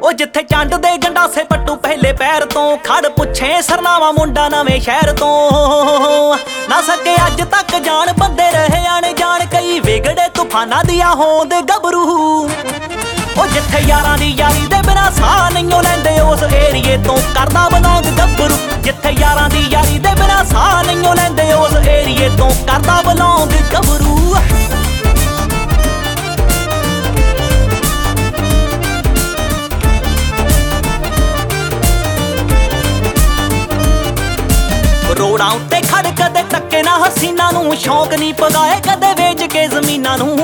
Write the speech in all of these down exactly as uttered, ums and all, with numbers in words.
ਉਹ ਜਿੱਥੇ ਚੰਡ ਦੇ ਗੰਡਾਸੇ ਪੱਟੂ ਪਹਿਲੇ ਪੈਰ ਤੋਂ ਖੜ ਪੁੱਛੇ ਸਰਨਾਵਾ ਮੁੰਡਾ ਨਵੇਂ ਸ਼ਹਿਰ ਤੋਂ ਨਾ ਸਕੇ ਅੱਜ ਤੱਕ ਜਾਣ ਬੰਦੇ ਰਹੇ ਆਣੇ ਜਾਣ ਕਈ ਵਿਗੜੇ ਤੂਫਾਨਾਂ ਦੀਆਂ ਹੋਂਦ ਗੱਭਰੂ ਉਹ ਜਿੱਥੇ ਯਾਰਾਂ ਦੀ ਯਾਰੀ ਦੇ ਬਿਨਾਂ ਸਾਹ ਨਹੀਂ ਲੈਂਦੇ ਉਸ ਏਰੀਏ ਤੋਂ ਕਰਦਾ ਬਲੌਂਗ ਗੱਭਰੂ ਜਿੱਥੇ ਯਾਰਾਂ ਦੀ ਯਾਰੀ ਦੇ ਬਿਨਾਂ ਸਾਹ ਨਹੀਂ ਲੈਂਦੇ ਉਸ ਏਰੀਏ ਤੋਂ ਕਰਦਾ ਬਲੌਂਗ ਗੱਭਰੂ ਰੋੜਾਂ ਉੱਤੇ ਖੜ ਕਦੇ ਟੱਕੇ ਨਾ ਹਸੀਨਾ ਨੂੰ ਸ਼ੌਕ ਨਹੀਂ ਪਗਾਏ ਕਦੇ ਵੇਚ ਕੇ ਜ਼ਮੀਨਾਂ ਨੂੰ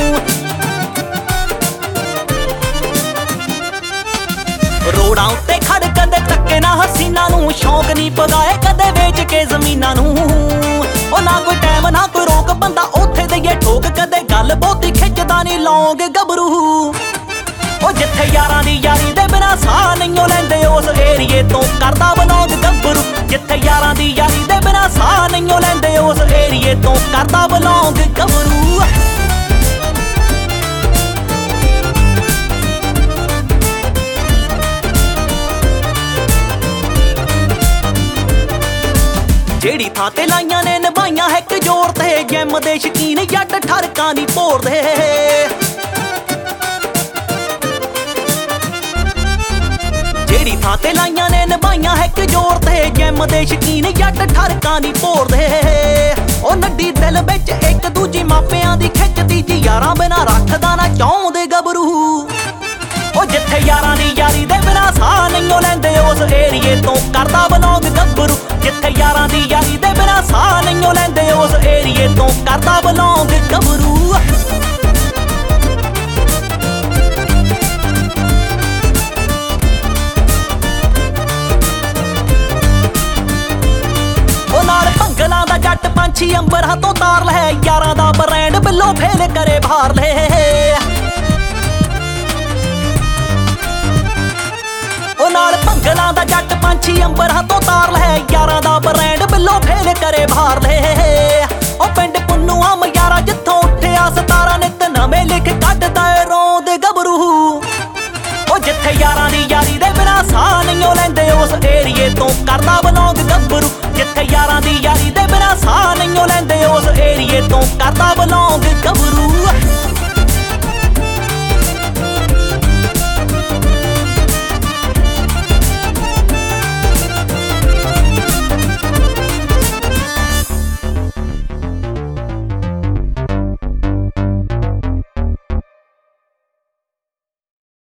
ਰੋੜਾਂ ਉੱਤੇ ਖੜ ਕਦੇ ਟੱਕੇ ਨਾ ਹਸੀਨਾ ਨੂੰ ਸ਼ੌਕ ਨਹੀਂ ਪਗਾਏ ਕਦੇ ਵੇਚ ਕੇ ਜ਼ਮੀਨਾਂ ਨੂੰ ਉਹ ਨਾ ਕੋਈ ਟਾਈਮ ਨਾ ਕੋਈ ਰੋਕ ਬੰਦਾ ਉੱਥੇ ਦਈਏ ਠੋਕ ਕਦੇ ਗੱਲ ਬਹੁਤੀ ਖਿੱਚਦਾ ਨਹੀਂ ਲੌਂਗ ਗੱਭਰੂ ਉਹ ਜਿੱਥੇ ਯਾਰਾਂ ਦੀ ਯਾਰੀ ਦੇ ਬਿਨਾਂ ਸਾਹ ਨਹੀਂ ਲੈਂਦੇ ਉਸ ਏਰੀਏ ਤੋਂ ਕਰਦਾ ਬਲੌਂਗ ਗੱਭਰੂ ਜਿੱਥੇ ਯਾਰਾਂ ਦੀ ਯਾਰੀ ਦੇ ਬਿਨਾਂ ਸਾਹ ਨਹੀਂ ਲੈਂਦੇ ਉਸ ਏਰੀਏ ਤੋਂ ਕਰਦਾ ਬਲੌਂਗ ਗੱਭਰੂ ਜਿਹੜੀ ਥਾਂ ਤੇ ਲਾਈਆਂ ਨੇ ਨਿਭਾਈਆਂ ਹੈ ਇੱਕ ਜ਼ੋਰ ਤੇ ਜਿਮ ਦੇ ਸ਼ਕੀਨ ਜੱਟ ਠਰਕਾਂ ਨਹੀਂ ਭੋਰਦੇ ਜਿਹੜੀ ਥਾਂ ਤੇ ਲਾਈਆਂ ਨੇ ਨਿਭਾਈਆਂ ਹੈ ਇੱਕ ਜ਼ੋਰ ਤੇ ਜਿਮ ਦੇ ਸ਼ਕੀਨ ਜੱਟ ਠਰਕਾਂ ਨਹੀਂ ਭੋਰਦੇ ਉਹ ਨੱਡੀ ਦਿਲ ਵਿੱਚ ਇੱਕ ਦੂਜੀ ਮਾਪਿਆਂ ਦੀ ਖਿੱਚਦੀ ਜੀ ਯਾਰਾਂ ਬਿਨਾਂ ਰੱਖਦਾ ਨਾ ਚਾਹੁੰਦੇ ਗੱਭਰੂ ਉਹ ਜਿੱਥੇ ਯਾਰਾਂ ਦੀ ਯਾਰੀ ਦੇ ਬਿਨਾਂ ਸਾਹ ਨਹੀਂ ਲੈਂਦੇ ਉਸ ਏਰੀਏ ਤੋਂ ਕਰਦਾ ਬਲੌਂਗ ਗੱਭਰੂ ਜਿੱਥੇ ਯਾਰਾਂ ਦੀ ਯਾਰੀ ਦੇ ਬਿਨਾਂ ਸਾਹ ਨਹੀਂ ਲੈਂਦੇ ਉਸ ਏਰੀਏ ਤੋਂ ਕਰਦਾ ਬਲੌਂਗ ਗੱਭਰੂ ਭੰਗਲਾਂ ਦਾ ਜੱਟ ਪੰਛੀ ਅੰਬਰਾਂ ਤੋਂ ਤਾਰ ਲੈ ਯਾਰਾਂ ਦਾ ਬ੍ਰਾਂਡ ਬਿੱਲੋ ਫੇਲ ਕਰੇ ਬਾਹਰ ਲੈ ਉਹ ਨਾਲ ਭੰਗਲਾਂ ਦਾ ਜੱਟ ਪੰਛੀ ਅੰਬਰਾਂ ਤੋਂ ਤਾਰ ਲੈ ਯਾਰਾਂ ਦਾ ਬ੍ਰਾਂਡ ਬਿੱਲੋ ਫੇਲ ਕਰੇ ਬਾਹਰ ਲੈ ਉਹ ਪਿੰਡ ਪੁੰਨੂਆਂ ਮਯਾਰਾ ਜਿੱਥੋਂ ਉੱਠਿਆ ਸਤਾਰਾ ਨਿੱਤ ਨਵੇਂ ਲਿਖ ਕੱਢਦਾ ਏ ਰੋਂਦ ਗੱਭਰੂ ਉਹ ਜਿੱਥੇ ਯਾਰਾਂ ਦੀ ਯਾਰੀ ਦੇ ਬਿਨਾਂ ਸਾਹ ਨਹੀਂ ਲੈਂਦੇ ਉਸ ਏਰੀਏ ਤੋਂ ਕਰਦਾ ਬਲੌਂਗ ਗੱਭਰੂ ਜਿੱਥੇ ਯਾਰਾਂ ਦੀ ਯਾਰੀ ਦੇ ਬਿਨਾਂ ਸਾਹ ਨਹੀਂ ਲੈਂਦੇ ਉਸ ਏਰੀਏ ਤੋਂ ਕਰਦਾ